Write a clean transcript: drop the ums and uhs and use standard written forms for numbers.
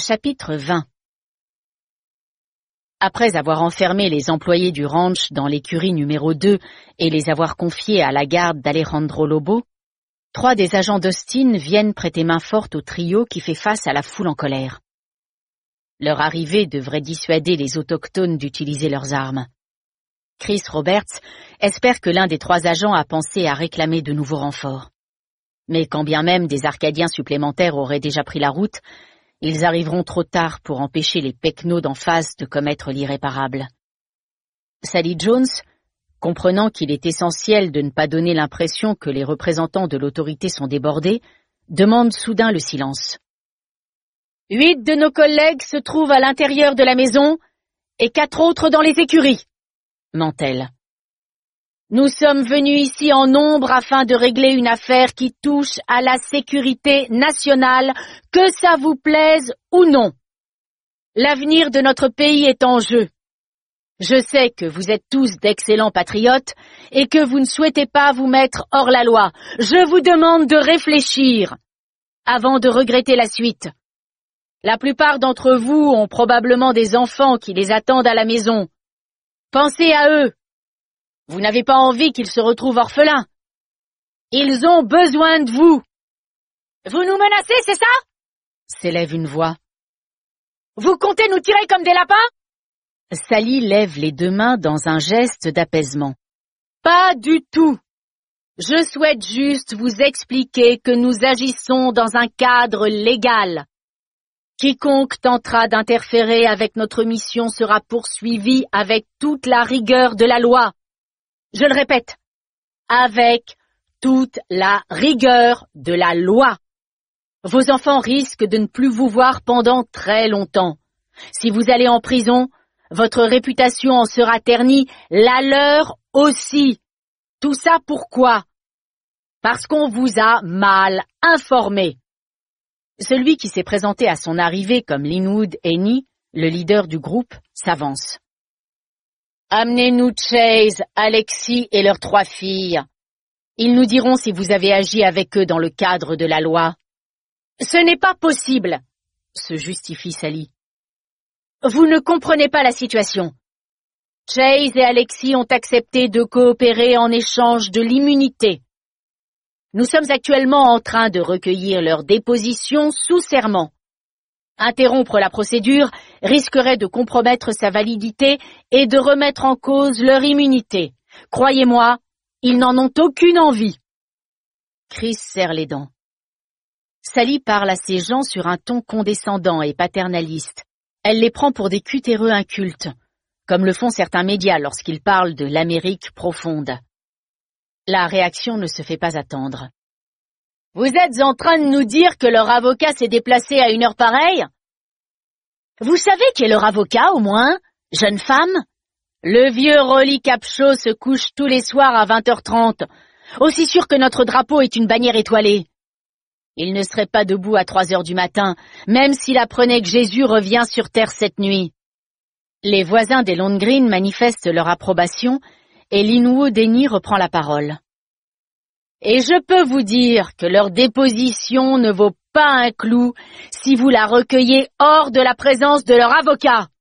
Chapitre 20. Après avoir enfermé les employés du ranch dans l'écurie numéro 2 et les avoir confiés à la garde d'Alejandro Lobo, 3 des agents d'Austin viennent prêter main forte au trio qui fait face à la foule en colère. Leur arrivée devrait dissuader les autochtones d'utiliser leurs armes. Chris Roberts espère que l'un des 3 agents a pensé à réclamer de nouveaux renforts. Mais quand bien même des Arcadiens supplémentaires auraient déjà pris la route, ils arriveront trop tard pour empêcher les pecnos d'en face de commettre l'irréparable. Sally Jones, comprenant qu'il est essentiel de ne pas donner l'impression que les représentants de l'autorité sont débordés, demande soudain le silence. 8 de nos collègues se trouvent à l'intérieur de la maison et 4 autres dans les écuries, ment-elle. Nous sommes venus ici en nombre afin de régler une affaire qui touche à la sécurité nationale, que ça vous plaise ou non. L'avenir de notre pays est en jeu. Je sais que vous êtes tous d'excellents patriotes et que vous ne souhaitez pas vous mettre hors la loi. Je vous demande de réfléchir avant de regretter la suite. La plupart d'entre vous ont probablement des enfants qui les attendent à la maison. Pensez à eux. Vous n'avez pas envie qu'ils se retrouvent orphelins. Ils ont besoin de vous. Vous nous menacez, c'est ça? S'élève une voix. Vous comptez nous tirer comme des lapins? Sally lève les 2 mains dans un geste d'apaisement. Pas du tout. Je souhaite juste vous expliquer que nous agissons dans un cadre légal. Quiconque tentera d'interférer avec notre mission sera poursuivi avec toute la rigueur de la loi. Je le répète, avec toute la rigueur de la loi. Vos enfants risquent de ne plus vous voir pendant très longtemps. Si vous allez en prison, votre réputation en sera ternie, la leur aussi. Tout ça pourquoi? Parce qu'on vous a mal informé. Celui qui s'est présenté à son arrivée comme Linwood Henny, le leader du groupe, s'avance. Amenez-nous Chase, Alexis et leurs 3 filles. Ils nous diront si vous avez agi avec eux dans le cadre de la loi. Ce n'est pas possible, se justifie Sally. Vous ne comprenez pas la situation. Chase et Alexis ont accepté de coopérer en échange de l'immunité. Nous sommes actuellement en train de recueillir leur déposition sous serment. Interrompre la procédure risquerait de compromettre sa validité et de remettre en cause leur immunité. Croyez-moi, ils n'en ont aucune envie. Chris serre les dents. Sally parle à ces gens sur un ton condescendant et paternaliste. Elle les prend pour des cutéreux incultes, comme le font certains médias lorsqu'ils parlent de l'Amérique profonde. La réaction ne se fait pas attendre. Vous êtes en train de nous dire que leur avocat s'est déplacé à une heure pareille? Vous savez qui est leur avocat, au moins, jeune femme? Le vieux Rolly Capshaw se couche tous les soirs à 20h30, aussi sûr que notre drapeau est une bannière étoilée. Il ne serait pas debout à 3h du matin, même s'il apprenait que Jésus revient sur terre cette nuit. Les voisins des Lundgren manifestent leur approbation, et Linwood Henny reprend la parole. Et je peux vous dire que leur déposition ne vaut pas un clou si vous la recueillez hors de la présence de leur avocat.